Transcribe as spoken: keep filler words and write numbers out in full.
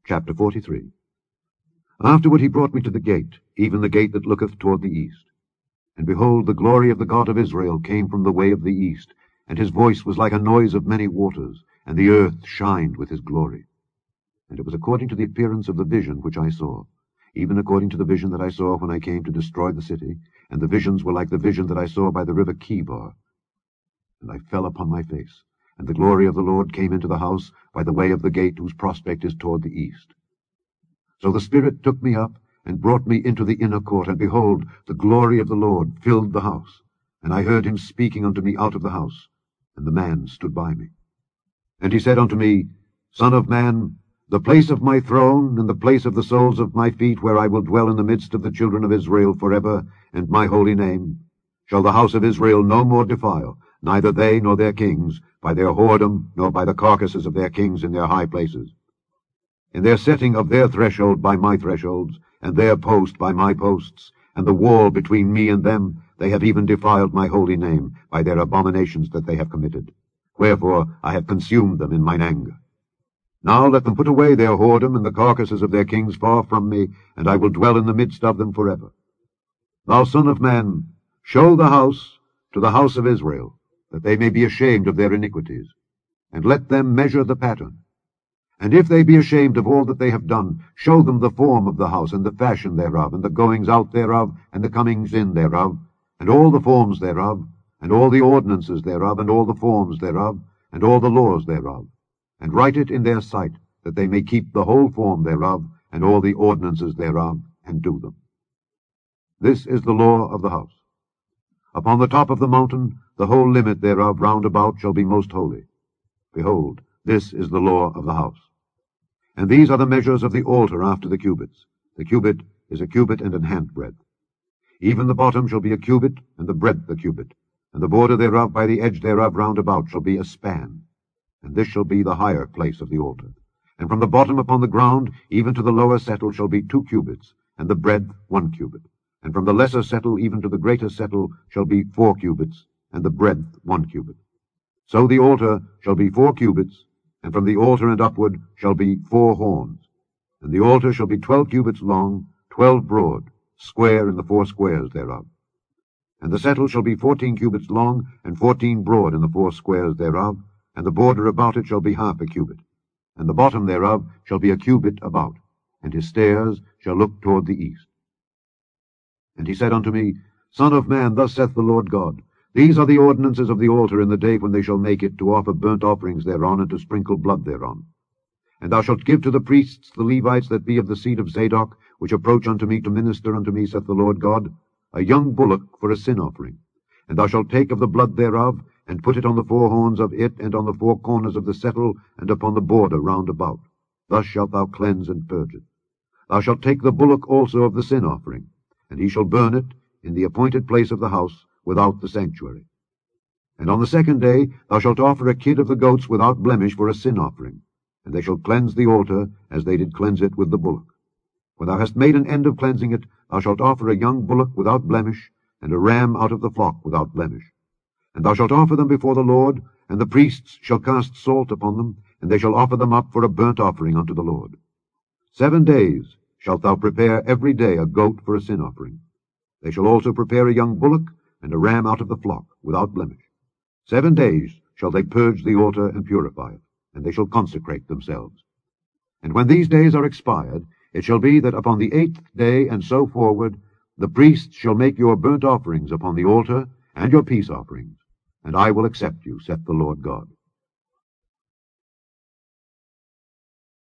Chapter forty-three. Afterward he brought me to the gate, even the gate that looketh toward the east. And behold, the glory of the God of Israel came from the way of the east, and his voice was like a noise of many waters, and the earth shined with his glory. And it was according to the appearance of the vision which I saw, even according to the vision that I saw when I came to destroy the city, and the visions were like the vision that I saw by the river Chebar. And I fell upon my face, and the glory of the Lord came into the house by the way of the gate whose prospect is toward the east. So the Spirit took me up, and brought me into the inner court, and behold, the glory of the Lord filled the house. And I heard him speaking unto me out of the house, and the man stood by me. And he said unto me, Son of man, the place of my throne, and the place of the soles of my feet, where I will dwell in the midst of the children of Israel forever, and my holy name, shall the house of Israel no more defile, neither they nor their kings, by their whoredom, nor by the carcasses of their kings in their high places. In their setting of their threshold by my thresholds, and their post by my posts, and the wall between me and them, they have even defiled my holy name by their abominations that they have committed. Wherefore I have consumed them in mine anger. Now let them put away their whoredom and the carcasses of their kings far from me, and I will dwell in the midst of them forever. Thou son of man, show the house to the house of Israel, that they may be ashamed of their iniquities, and let them measure the pattern. And if they be ashamed of all that they have done, show them the form of the house, and the fashion thereof, and the goings out thereof, and the comings in thereof, and all the forms thereof, and all the ordinances thereof, and all the forms thereof, and all the laws thereof, and write it in their sight, that they may keep the whole form thereof, and all the ordinances thereof, and do them. This is the law of the house. Upon the top of the mountain, the whole limit thereof round about shall be most holy. Behold, this is the law of the house. And these are the measures of the altar after the cubits. The cubit is a cubit and an handbreadth. Even the bottom shall be a cubit, and the breadth a cubit, and the border thereof by the edge thereof round about shall be a span. And this shall be the higher place of the altar. And from the bottom upon the ground, even to the lower settle, shall be two cubits, and the breadth one cubit. And from the lesser settle even to the greater settle shall be four cubits, and the breadth one cubit. So the altar shall be four cubits, and from the altar and upward shall be four horns. And the altar shall be twelve cubits long, twelve broad, square in the four squares thereof. And the settle shall be fourteen cubits long, and fourteen broad in the four squares thereof, and the border about it shall be half a cubit. And the bottom thereof shall be a cubit about, and his stairs shall look toward the east. And he said unto me, Son of man, thus saith the Lord God, These are the ordinances of the altar in the day when they shall make it, to offer burnt offerings thereon, and to sprinkle blood thereon. And thou shalt give to the priests, the Levites that be of the seed of Zadok, which approach unto me to minister unto me, saith the Lord God, a young bullock for a sin offering. And thou shalt take of the blood thereof, and put it on the four horns of it, and on the four corners of the settle, and upon the border round about. Thus shalt thou cleanse and purge it. Thou shalt take the bullock also of the sin offering, and he shall burn it in the appointed place of the house, without the sanctuary. And on the second day thou shalt offer a kid of the goats without blemish for a sin offering, and they shall cleanse the altar, as they did cleanse it with the bullock. When thou hast made an end of cleansing it, thou shalt offer a young bullock without blemish, and a ram out of the flock without blemish. And thou shalt offer them before the Lord, and the priests shall cast salt upon them, and they shall offer them up for a burnt offering unto the Lord. Seven days shalt thou prepare every day a goat for a sin offering. They shall also prepare a young bullock, and a ram out of the flock, without blemish. Seven days shall they purge the altar and purify it, and they shall consecrate themselves. And when these days are expired, it shall be that upon the eighth day and so forward, the priests shall make your burnt offerings upon the altar, and your peace offerings, and I will accept you, saith the Lord God.